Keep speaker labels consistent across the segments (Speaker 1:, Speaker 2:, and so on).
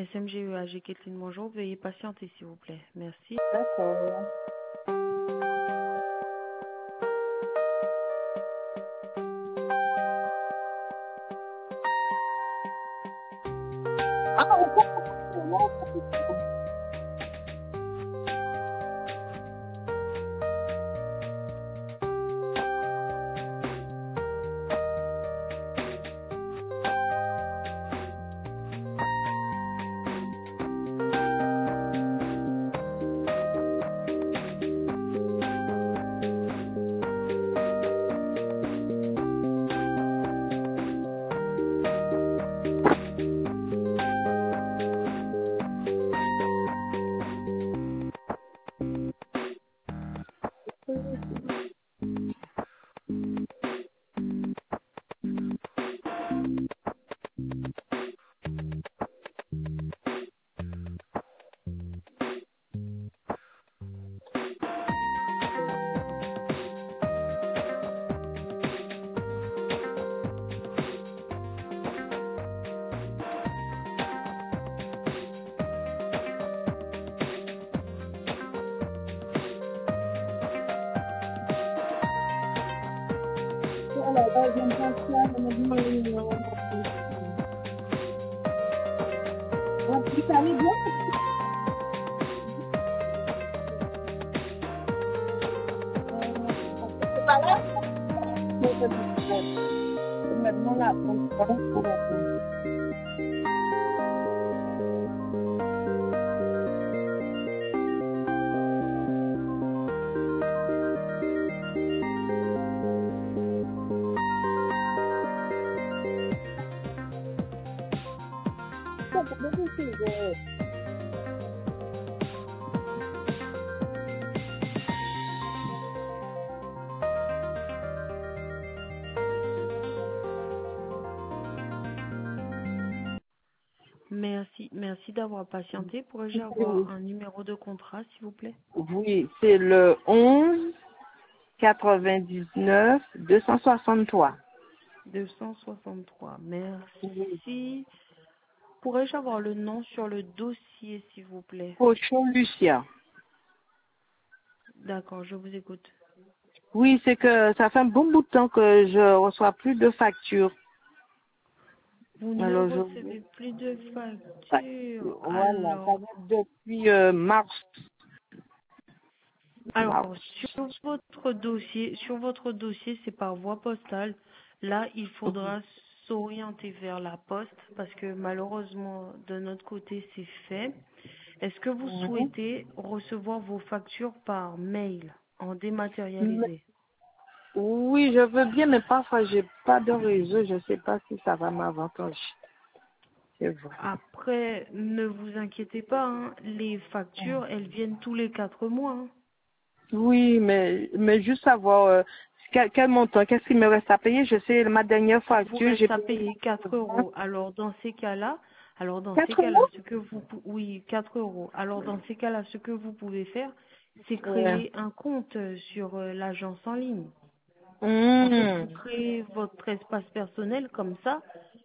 Speaker 1: SMGEAG Kathleen, bonjour. Veuillez patienter, s'il vous plaît. Merci.
Speaker 2: D'accord. Maintenant, là,
Speaker 1: Merci d'avoir patienté. Pourrais-je avoir un numéro de contrat, s'il vous plaît?
Speaker 2: oui, c'est le 11 99 263.
Speaker 1: 263. Merci. Pourrais-je avoir le nom sur le dossier, s'il vous plaît?
Speaker 2: Cochon Lucia.
Speaker 1: D'accord, je vous écoute.
Speaker 2: Oui, c'est que ça fait un bon bout de temps que je reçois plus de factures.
Speaker 1: Vous ne
Speaker 2: Alors,
Speaker 1: recevez plus de factures.
Speaker 2: voilà, ça va depuis mars.
Speaker 1: Alors, sur votre dossier, c'est par voie postale. Là, il faudra s'orienter vers la poste parce que malheureusement, de notre côté, c'est fait. Est-ce que vous souhaitez recevoir vos factures par mail en dématérialisé?
Speaker 2: Oui, je veux bien, mais parfois, j'ai pas de réseau. Je sais pas si ça va m'avantager. C'est vrai.
Speaker 1: Après, ne vous inquiétez pas, hein, les factures, elles viennent tous les 4 mois. Hein.
Speaker 2: Oui, mais juste savoir quel montant, qu'est-ce qu'il me reste à payer. Je sais, ma dernière
Speaker 1: Vous
Speaker 2: facture, j'ai
Speaker 1: reste à
Speaker 2: payé
Speaker 1: payer 4 euros. Alors dans ces
Speaker 2: 4
Speaker 1: cas-là,
Speaker 2: euros.
Speaker 1: oui, 4 euros. Alors dans ces cas-là, ce que vous pouvez faire, c'est
Speaker 2: Ouais.
Speaker 1: créer un compte sur l'agence en ligne. En fait, vous
Speaker 2: Mmh.
Speaker 1: créez votre espace personnel comme ça,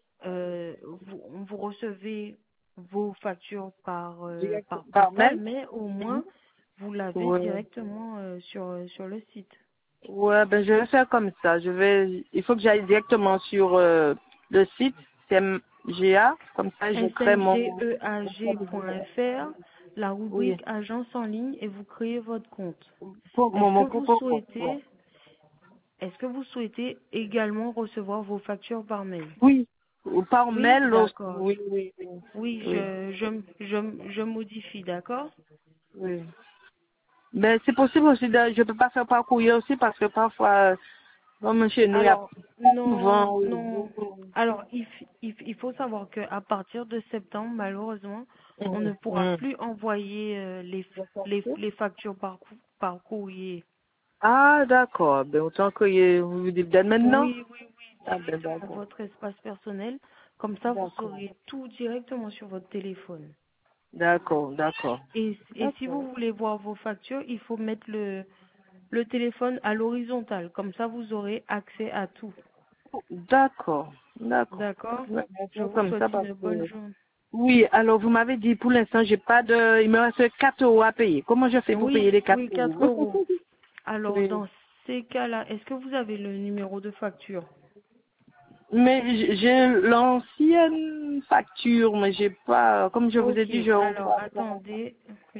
Speaker 1: vous recevez vos factures
Speaker 2: Direct
Speaker 1: par
Speaker 2: par
Speaker 1: postal,
Speaker 2: mail.
Speaker 1: mais au moins vous l'avez
Speaker 2: Ouais.
Speaker 1: directement sur le site.
Speaker 2: Ouais, ben je vais faire comme ça. Il faut que j'aille directement sur le site CMGA, comme ça je crée mon
Speaker 1: smgeag.fr, la
Speaker 2: oui,
Speaker 1: rubrique agence en ligne et vous créez votre compte.
Speaker 2: mon propre compte. Ouais.
Speaker 1: Est-ce que vous souhaitez également recevoir vos factures par mail?
Speaker 2: Oui, ou par
Speaker 1: Oui,
Speaker 2: mail aussi.
Speaker 1: d'accord.
Speaker 2: Oui, oui, oui.
Speaker 1: Oui,
Speaker 2: Oui.
Speaker 1: je modifie, d'accord?
Speaker 2: Oui. Mais c'est possible aussi je peux pas faire par courrier aussi parce que parfois, comme chez nous, il y a
Speaker 1: Alors, non,
Speaker 2: souvent.
Speaker 1: non. Alors, il faut savoir qu'à partir de septembre, malheureusement, on ne pourra plus envoyer les factures par courrier.
Speaker 2: Ah, d'accord. Ben, autant que vous dites dès maintenant.
Speaker 1: Oui, oui, oui,
Speaker 2: Ah, ben,
Speaker 1: directement
Speaker 2: d'accord.
Speaker 1: votre espace personnel. Comme ça, vous
Speaker 2: D'accord.
Speaker 1: saurez tout directement sur votre téléphone.
Speaker 2: D'accord, d'accord.
Speaker 1: Et si vous voulez voir vos factures, il faut mettre le téléphone à l'horizontale. Comme ça, vous aurez accès à tout.
Speaker 2: D'accord, d'accord.
Speaker 1: D'accord?
Speaker 2: Ouais, on va
Speaker 1: Je
Speaker 2: faire
Speaker 1: vous
Speaker 2: comme
Speaker 1: souhaite
Speaker 2: ça parce
Speaker 1: une bonne
Speaker 2: que,
Speaker 1: journée.
Speaker 2: Oui, alors vous m'avez dit pour l'instant, j'ai pas de... Il me reste 4 euros à payer. Comment je fais pour payer les 4
Speaker 1: Oui, 4
Speaker 2: euros?
Speaker 1: euros. Alors,
Speaker 2: Oui.
Speaker 1: dans ces cas-là, est-ce que vous avez le numéro de facture?
Speaker 2: Mais j'ai l'ancienne facture, mais j'ai pas... Comme je vous ai
Speaker 1: Ok,
Speaker 2: dit, je
Speaker 1: alors
Speaker 2: reçois ça.
Speaker 1: attendez,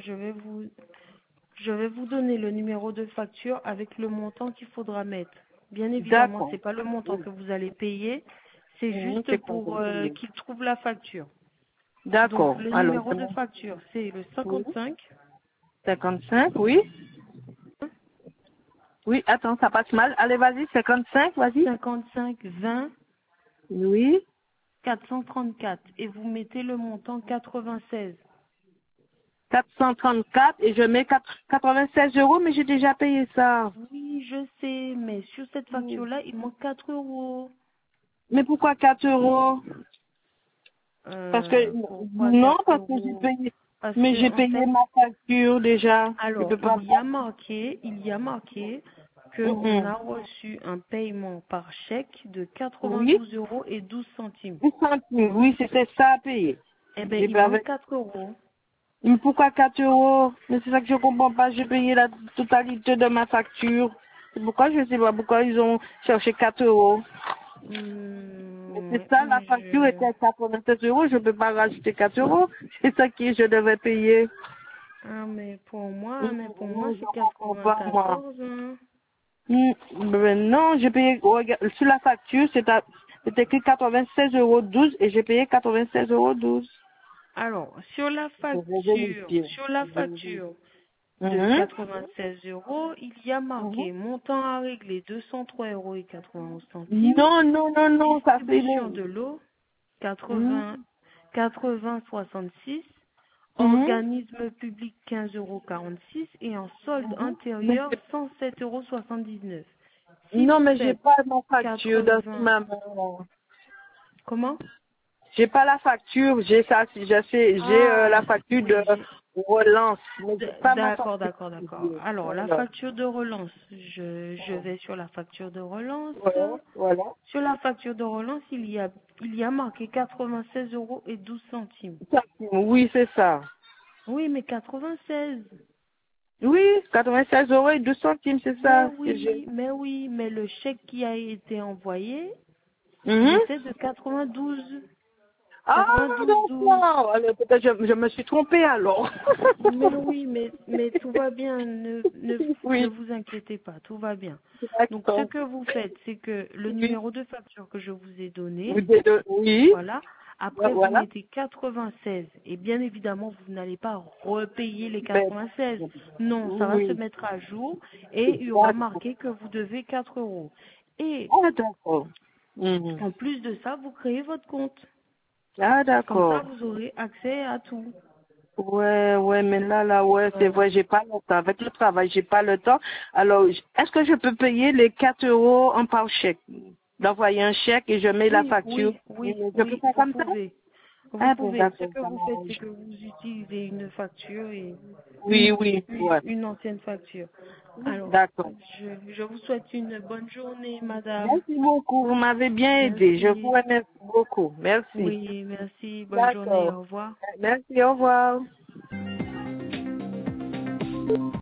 Speaker 1: je vais vous donner le numéro de facture avec le montant qu'il faudra mettre. Bien évidemment,
Speaker 2: D'accord.
Speaker 1: c'est pas le montant
Speaker 2: Oui.
Speaker 1: que vous allez payer, c'est juste
Speaker 2: C'est quand
Speaker 1: pour
Speaker 2: vous payez.
Speaker 1: qu'il trouve la facture. Donc,
Speaker 2: D'accord.
Speaker 1: le
Speaker 2: Alors,
Speaker 1: numéro
Speaker 2: c'est
Speaker 1: de
Speaker 2: bon.
Speaker 1: facture, c'est le
Speaker 2: Oui.
Speaker 1: 55
Speaker 2: 55, oui. Oui, attends, ça passe mal. Allez, vas-y, 55, vas-y.
Speaker 1: 55 20
Speaker 2: Oui.
Speaker 1: 434 et vous mettez le montant 96.
Speaker 2: 434 et je mets 96 euros, mais j'ai déjà payé ça.
Speaker 1: Oui, je sais, mais sur cette facture-là, il manque 4 euros.
Speaker 2: Mais pourquoi 4 euros? Parce que,
Speaker 1: Pourquoi
Speaker 2: non,
Speaker 1: 4
Speaker 2: parce que j'ai
Speaker 1: euros?
Speaker 2: payé,
Speaker 1: Parce
Speaker 2: mais
Speaker 1: que,
Speaker 2: j'ai
Speaker 1: en
Speaker 2: payé
Speaker 1: fait,
Speaker 2: ma facture déjà. Je
Speaker 1: alors,
Speaker 2: peux pas.
Speaker 1: il y a marqué qu'on
Speaker 2: Mhm.
Speaker 1: a reçu un paiement par chèque de
Speaker 2: Oui.
Speaker 1: 92 euros et 12 centimes.
Speaker 2: 10 centimes, oui, c'était ça à payer.
Speaker 1: Eh bien,
Speaker 2: J'ai
Speaker 1: il
Speaker 2: pas
Speaker 1: manque
Speaker 2: avec.
Speaker 1: 4 euros.
Speaker 2: Mais pourquoi 4 euros? Mais c'est ça que je comprends pas. J'ai payé la totalité de ma facture. C'est pourquoi je sais pas pourquoi ils ont cherché 4 euros. Mais c'est
Speaker 1: Hmm,
Speaker 2: ça, la facture était à 87 euros. Je peux pas rajouter 4 euros. C'est ça que je devais payer.
Speaker 1: mais pour moi,
Speaker 2: Non, je
Speaker 1: c'est
Speaker 2: comprends pas, moi.
Speaker 1: 94, hein.
Speaker 2: Ben non, j'ai payé, regarde, sur la facture, c'était écrit 96,12 € et j'ai payé 96,12 €.
Speaker 1: Alors,
Speaker 2: Je vais vérifier.
Speaker 1: sur la
Speaker 2: Je vais vérifier.
Speaker 1: facture de
Speaker 2: Mhm.
Speaker 1: 96 euros, il y a
Speaker 2: Mhm.
Speaker 1: marqué montant à régler 203 euros et 91 centimes,
Speaker 2: Non, non, non, non, ça c'est
Speaker 1: distribution
Speaker 2: le...
Speaker 1: de l'eau
Speaker 2: Mhm.
Speaker 1: 80 66,
Speaker 2: Mhm.
Speaker 1: organisme public 15,46 euros et en solde
Speaker 2: Mhm. Mais
Speaker 1: intérieur 107,79 euros. Si
Speaker 2: non,
Speaker 1: vous
Speaker 2: mais j'ai
Speaker 1: faites
Speaker 2: pas ma facture dans
Speaker 1: 80,
Speaker 2: ma main.
Speaker 1: comment?
Speaker 2: J'ai pas la facture, j'ai ça, si je sais, j'ai
Speaker 1: Ah,
Speaker 2: la facture de
Speaker 1: oui,
Speaker 2: relance, mais j'ai pas ma
Speaker 1: D'accord,
Speaker 2: facture.
Speaker 1: d'accord, d'accord. Alors, la
Speaker 2: Voilà.
Speaker 1: facture de relance, je vais sur la facture de relance.
Speaker 2: Voilà, voilà.
Speaker 1: Sur la facture de relance, il y a marqué 96 euros et 12 centimes.
Speaker 2: Oui, c'est ça.
Speaker 1: Oui, mais 96.
Speaker 2: Oui, 96 € et 12 centimes, c'est ça que j'ai.
Speaker 1: Mais oui, mais le chèque qui a été envoyé, il
Speaker 2: Mhm.
Speaker 1: était de 92.
Speaker 2: Ah,
Speaker 1: 92,12.
Speaker 2: d'accord. Alors, peut-être je me suis trompée alors.
Speaker 1: Mais oui, mais tout va bien, ne
Speaker 2: Oui,
Speaker 1: vous inquiétez pas, tout va bien. Donc ce
Speaker 2: d'accord.
Speaker 1: que vous faites, c'est que le
Speaker 2: Oui,
Speaker 1: numéro de facture que je vous ai donné,
Speaker 2: oui, oui.
Speaker 1: voilà, après vous
Speaker 2: Voilà.
Speaker 1: mettez 96 et bien évidemment vous n'allez pas repayer les
Speaker 2: Ben,
Speaker 1: 96. Non, ça va se
Speaker 2: oui,
Speaker 1: mettre à jour et il y aura
Speaker 2: d'accord.
Speaker 1: marqué que vous devez 4 euros. Et
Speaker 2: Ah, d'accord. Mhm.
Speaker 1: en plus de ça, vous créez votre compte.
Speaker 2: Ah,
Speaker 1: Comme ça,
Speaker 2: d'accord.
Speaker 1: vous aurez accès à tout.
Speaker 2: Ouais, ouais, mais là, ouais, c'est
Speaker 1: Voilà.
Speaker 2: vrai, j'ai pas le temps. Avec le travail, j'ai pas le temps. Alors, est-ce que je peux payer les 4 euros en par chèque? D'envoyer un chèque et je mets la facture. Je peux faire
Speaker 1: Vous
Speaker 2: comme ça?
Speaker 1: pouvez. Vous
Speaker 2: Ah, bon,
Speaker 1: pouvez. Ce
Speaker 2: d'accord,
Speaker 1: que
Speaker 2: ça
Speaker 1: vous faites, c'est
Speaker 2: m'arrange.
Speaker 1: que vous utilisez une facture et
Speaker 2: Oui, oui, ouais.
Speaker 1: une ancienne facture. Alors,
Speaker 2: D'accord.
Speaker 1: je vous souhaite une bonne journée, madame.
Speaker 2: Merci beaucoup. Vous m'avez bien aidé. Je vous
Speaker 1: Merci.
Speaker 2: remercie beaucoup. Merci.
Speaker 1: Oui, merci. Bonne journée.
Speaker 2: D'accord.
Speaker 1: Au revoir.
Speaker 2: Merci. Au revoir.